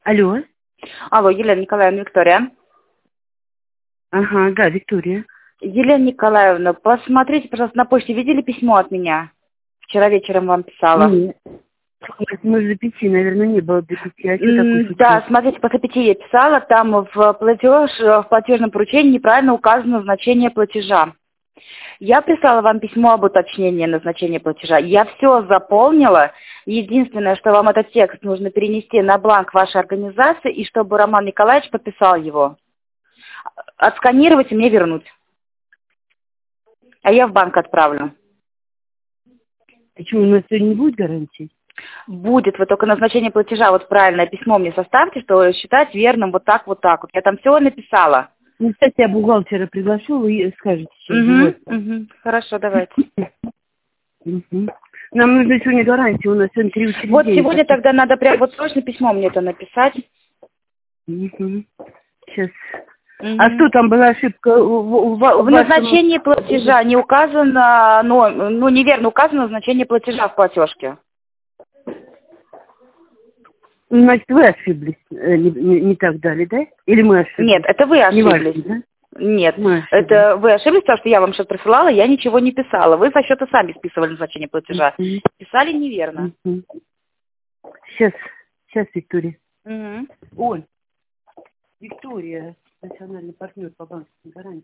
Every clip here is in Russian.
Алло. Алло, Елена Николаевна, Виктория. Ага, да, Виктория. Елена Николаевна, посмотрите, пожалуйста, на почте. Видели письмо от меня? Вчера вечером вам писала. Нет. Может, до 5, наверное, не было до 5. А что такое случилось? Да, смотрите, после 5 я писала, там в платежном поручении неправильно указано значение платежа. Я прислала вам письмо об уточнении назначения платежа. Я все заполнила. Единственное, что вам этот текст нужно перенести на бланк вашей организации, и чтобы Роман Николаевич подписал его. Отсканировать и мне вернуть. А я в банк отправлю. Почему у нас сегодня не будет гарантии? Будет, вы только назначение платежа, вот правильное письмо мне составьте, что считать верным вот так, вот так. Вот я там все написала. Ну, кстати, я бухгалтера приглашу, вы скажете, что делать. Хорошо, давайте. Нам нужна сегодня гарантия, у нас сегодня 3 учреждения. Вот сегодня тогда надо прям вот срочно письмо мне это написать. Сейчас. А что там была ошибка? В назначении платежа не указано, неверно указано назначение платежа в платежке. Значит, вы ошиблись, не так дали, да? Или мы ошиблись? Нет, это вы ошиблись. Не важно, да? Нет, это вы ошиблись, потому что я вам что-то присылала, я ничего не писала. Вы со счета сами списывали назначение платежа. Писали неверно. Сейчас, Виктория. Оль. Виктория, национальный партнер по банковской гарантии.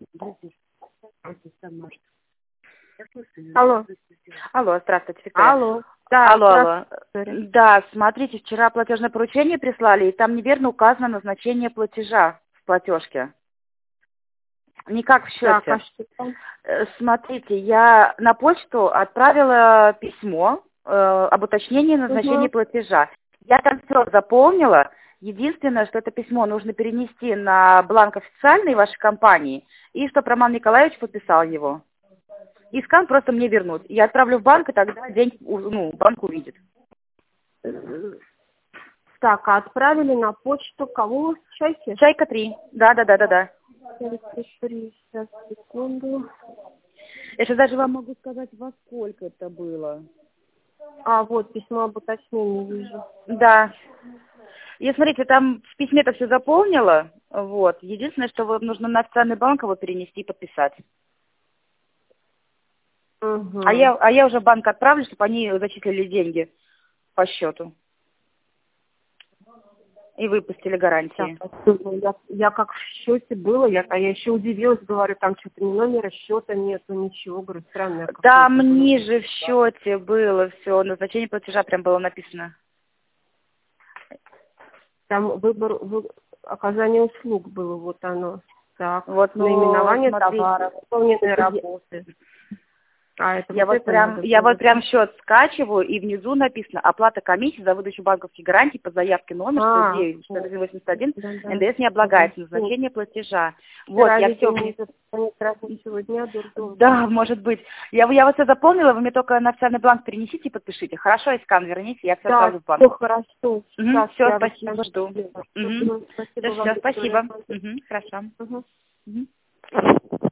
Алло. Алло, здравствуйте, Виктория. Алло. Да, алло. Да, смотрите, вчера платежное поручение прислали, и там неверно указано назначение платежа в платежке. Не как в счете. Так, а что там? Смотрите, я на почту отправила письмо об уточнении назначения платежа. Я там все заполнила. Единственное, что это письмо нужно перенести на бланк официальной вашей компании, и чтобы Роман Николаевич подписал его. И скан просто мне вернуть. Я отправлю в банк, и тогда деньги, банк увидит. Так, а отправили на почту кого? Чайки? Чайка 3. Да. Сейчас, секунду. Я сейчас даже вам могу сказать, во сколько это было. А, вот, письмо об уточнении вижу. Да. И смотрите, там в письме-то все заполнила. Вот. Единственное, что вам нужно на официальный банк его перенести и подписать. А я уже в банк отправлю, чтобы они зачислили деньги по счету. И выпустили гарантии. Я как в счете было, я еще удивилась, говорю, там что-то ни номера счета нету, ничего, говорю, странно. Там ниже в счете было все, назначение платежа прям было написано. Там выбор оказание услуг было, вот оно. Так, вот наименование товара, выполненные работы. Я вот прям счет скачиваю, и внизу написано оплата комиссии за выдачу банковских гарантий по заявке номер 109-181, НДС не облагается, назначение платежа. Вот, я все... Да, может быть. Я вот все заполнила, вы мне только на официальный бланк перенесите и подпишите. Хорошо, и скан верните, я все отправлю в банк. Все хорошо. Все, спасибо, жду. Все, спасибо. Хорошо.